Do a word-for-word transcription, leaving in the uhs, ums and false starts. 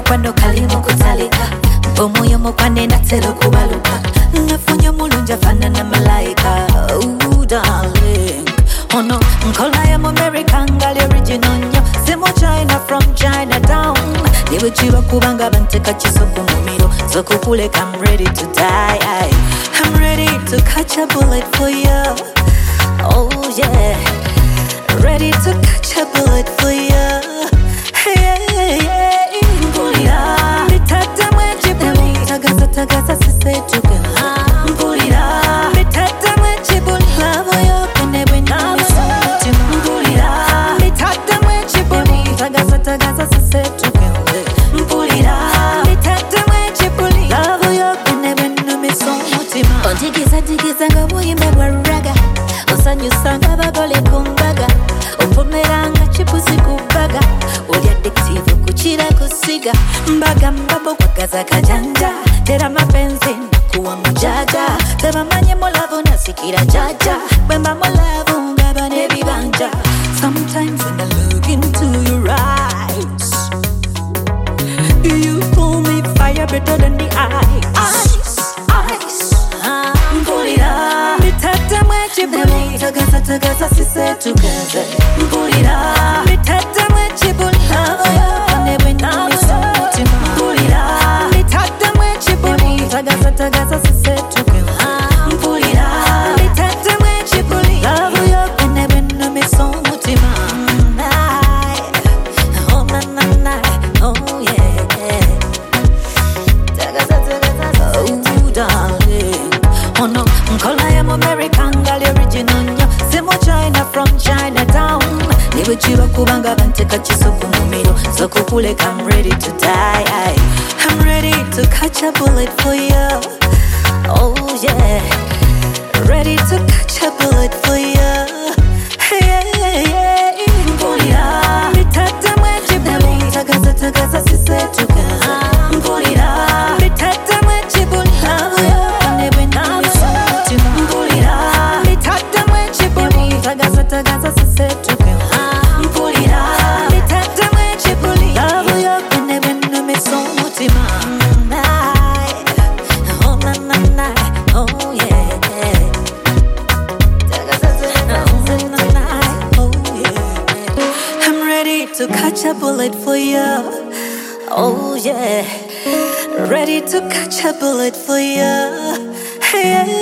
mukwano kalimu kutalika omwoyo mukwane natera okubaluka nafunye omulungi afaanana malayika. Ooh, darling, ono nkola ya mu America ngali original nnyo si mu China from Chinatown niwe kiba kubanga banteka kisoko mu miro zokukuleka. I'm ready to die, I'm ready to catch a bullet for you. Oh yeah, ready to catch a bullet for you. Hey, hey, hey, mpulira bitata mwejibuli tagaza tagaza sise tukena mpulira bitata mwejibuli lavo yokene bwenamisa mutima mpulira bitata mwejibuli tagaza tagaza sise tukena mpulira bitata mwejibuli lavo yokene bwenamisa mutima. Ontigiza tigiza nga buyimbe bwa raga osanyusa abagole kumbaga ompomeranga chipusi kubaga oli addictive kuchira kusiga mbaga mbabo kwagaza kajanja tera mapenzi nakuwa mujaja tebamanye mulavu nasikira jaja bwemba mulavu ngaba nebibanja. Sometimes when I look into your eyes you pull me fire better than the ice. Ice, mpulira bitata mwejibuli tagaza tagaza sise tukaze mpulira bitata mwejibuli lavo yokane bwenamisa mutima mpulira bitata mwejibuli tagaza tagaza sise tukaze mpulira bitata mwejibuli lavo yokane bwenamisa mutima. Oh na na na, oh yeah, tagaza tagaza oh darling, oh no nkola ya mu America ngali original nnyo si mu China from Chinatown niwe kiba kubanga banteka kisoko mu miro zokukuleka. I'm ready to die, I'm ready to catch a bullet for you. Oh yeah, ready to catch a bullet for you. Hey, hey, hey, mpulira bitata mwejibuli tagaza tagaza sise tukaze mpulira bitata mwejibuli lavo yokane bwenamisa mutima mpulira bitata mwejibuli tagaza tagaza sise tukaze mpulira bitata mwejibuli lavo yokane bwenamisa mutima. Oh na na na, oh yeah, I'm ready to catch a bullet for you. Oh yeah, ready to catch a bullet for you. Hey,